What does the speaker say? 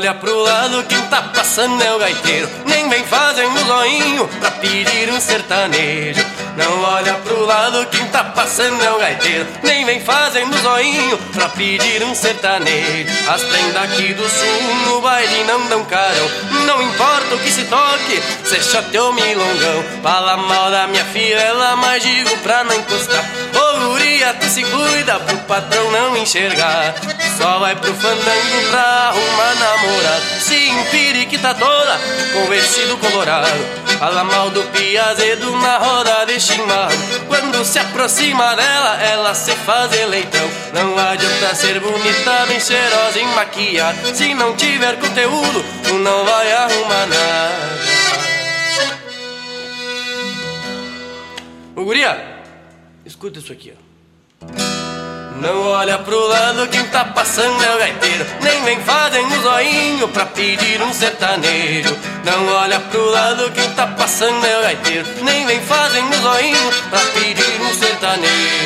olha pro lado, quem tá passando é o gaiteiro. Nem vem fazendo zoinho pra pedir um sertanejo. Não olha pro lado, quem tá passando é o gaiteiro. Nem vem fazendo zoinho pra pedir um sertanejo. As prendas aqui do sul no baile não dão carão. Não importa o que se toque, cê chateou milongão. Fala mal da minha fivela, mas digo pra não encostar. Ô guria, tu se cuida pro patrão não enxergar. Só vai pro fandango pra arrumar namorado. Se empiriquita toda com vestido colorado. Fala mal do piazedo na roda de chimarrão. Quando se aproxima dela, ela se faz leitão. Não adianta ser bonita, bem cheirosa e maquiada. Se não tiver conteúdo, tu não vai arrumar nada. Ô guria, escuta isso aqui, ó. Não olha pro lado, quem tá passando é o gaiteiro. Nem vem fazendo zoinho pra pedir um sertanejo. Não olha pro lado, quem tá passando é o gaiteiro. Nem vem fazendo zoinho pra pedir um sertanejo.